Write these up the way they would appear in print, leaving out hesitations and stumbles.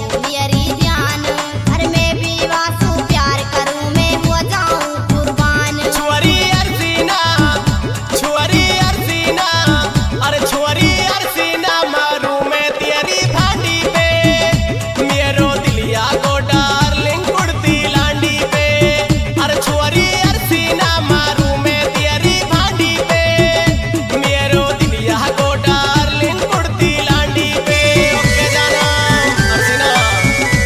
मेरी ध्यान हर में भी वासु प्यार करूं मैं हो जाऊं कुर्बान। छुअरी अरसीना अरे छुअरी अरसीना मारू मैं तेरी भांडी पे मेरो दिलिया को डार्लिंग कुड़ती लांडी पे। अरे छुअरी अरसीना मारू मैं तेरी भांडी पे मेरो दिलिया को डार्लिंग कुड़ती लांडी पे। ओके जाना अरसीना।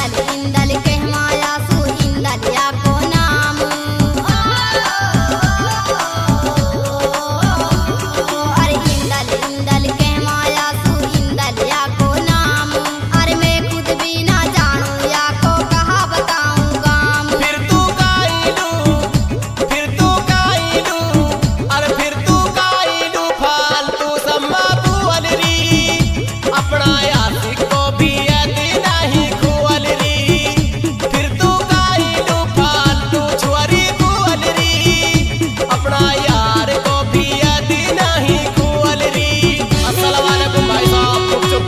इंदल इंदल के माया सु इंदलिया को नाम अरे इंदल इंदल के माया सु इंदलिया को नाम अरे मैं खुद भी ना जानूं या को कहा बताऊं गाम फिर तू गाइलू अरे फिर तू गाइलू फालतू सम्मा बुअल री अपना यासिक को भी यदि नहीं खुअल री फिर तू गाइलू फालतू छुअरी बुअल री अपना यार को भी यदि नहीं खुअल री। अस्सलाम वालेकुम भाई साहब चुप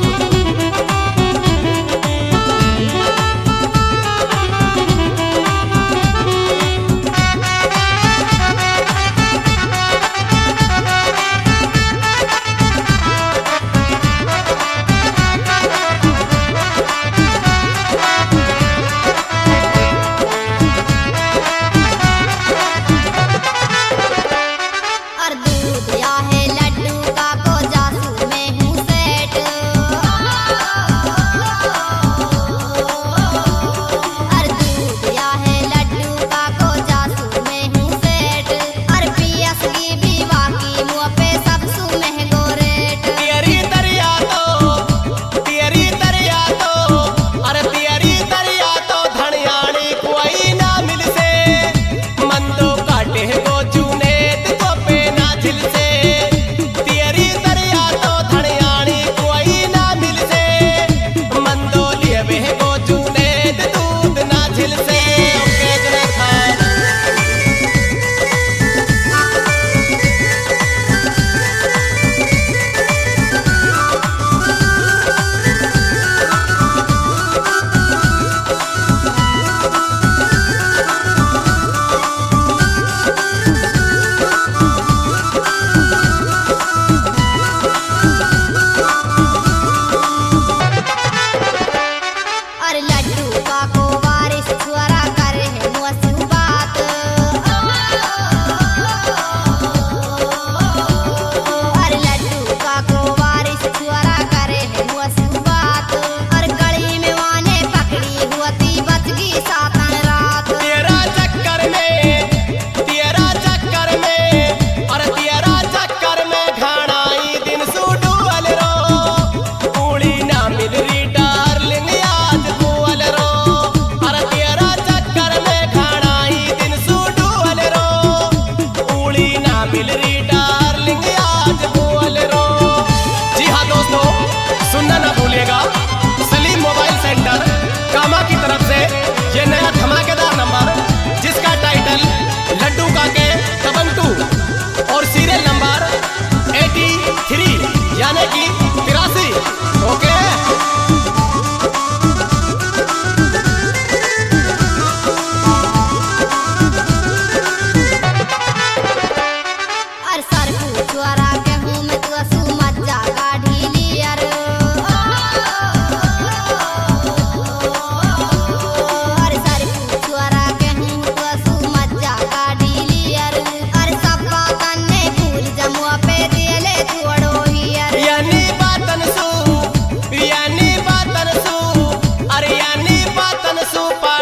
और दूध या है लड्डू का को जासू में हूँ सेठ और दूध या है लड्डू का को जासू में हूँ सेठ और पियस की भी बाकी मुँह पे सब सु महंगो रेट तेरी दरिया तो अरे तेरी दरिया तो धनियाणी कोई ना मिल से मंदो काटे को चुनेत को पे ना झिल से तेरी दरिया तो धनियाणी कोई ना मिल से मंदो लिए बे को चुनेत दूध ना झिल से ओके जरा खान और लड्डू का को वारिस छुआरा करे है मुँह बात और लड्डू का को वारिस छुआरा करे है मुँह बात और गली में वाने पकड़ी हुआती बच गई सातन रात तेरा चक्कर में घानाई दिन सु डुअल रो पूरी ना मिल री डार्लिंग आज बुअल रो अरे तेरा चक्कर में घानाई दिन सु डुअल रो पूरी ना मिल री डार्लिंग आज बुअल रो। जी हाँ दोस्तों, सुनना ना भूलिएगा सलीम मोबाइल सेंटर कामा की तरफ से ये नया धमाकेदार नंबर जिसका टाइटल लड्डू काके दबंग 2 और सीरियल नंबर 83 यानी कि 83 ओके। और सर को छुआरा के हूँ मैं तू सु मज्जा गाढ़ी लियर और सर को छुआरा के हूँ तू सु मज्जा गाढ़ी लियर और सब बातन ने फूल जमुआ पे दिले थोड़ो हियर यानी बातन सु अरे यानी बातन सु